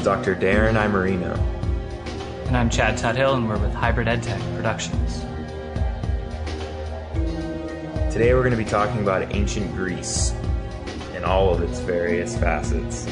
is Dr. Darren Imerino. And I'm Chad Tuthill, and we're with Hybrid EdTech Productions. Today we're going to be talking about ancient Greece and all of its various facets.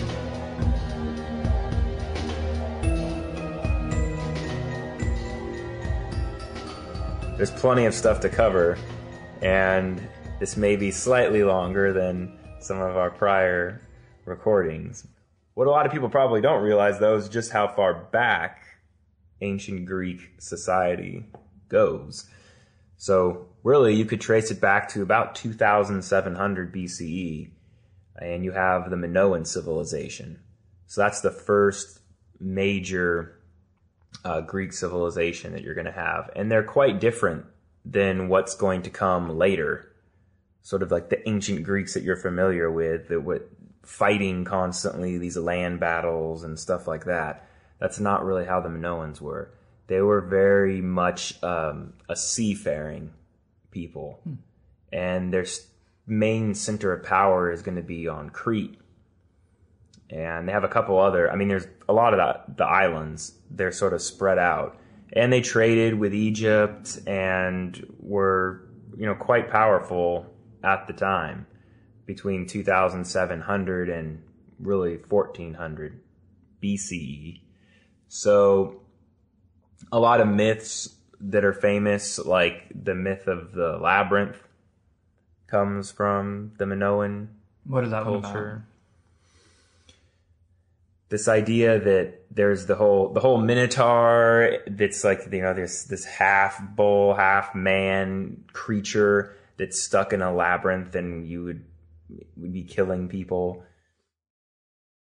There's plenty of stuff to cover, and this may be slightly longer than some of our prior recordings. What a lot of people probably don't realize, though, is just how far back ancient Greek society goes. So really, you could trace it back to about 2700 BCE, and you have the Minoan civilization. So that's the first major Greek civilization that you're going to have. And they're quite different than what's going to come later. Sort of like the ancient Greeks that you're familiar with, that were fighting constantly, these land battles and stuff like that. That's not really how the Minoans were. They were very much a seafaring people. And their main center of power is going to be on Crete. And they have a couple other, there's a lot of the islands, they're sort of spread out. And they traded with Egypt and were, quite powerful at the time, between 2700 and really 1400 BCE. So a lot of myths that are famous, like the myth of the labyrinth, comes from the Minoan What is that one culture. about? This idea that there's the whole Minotaur that's like, this half bull, half man creature that's stuck in a labyrinth, and you would be killing people.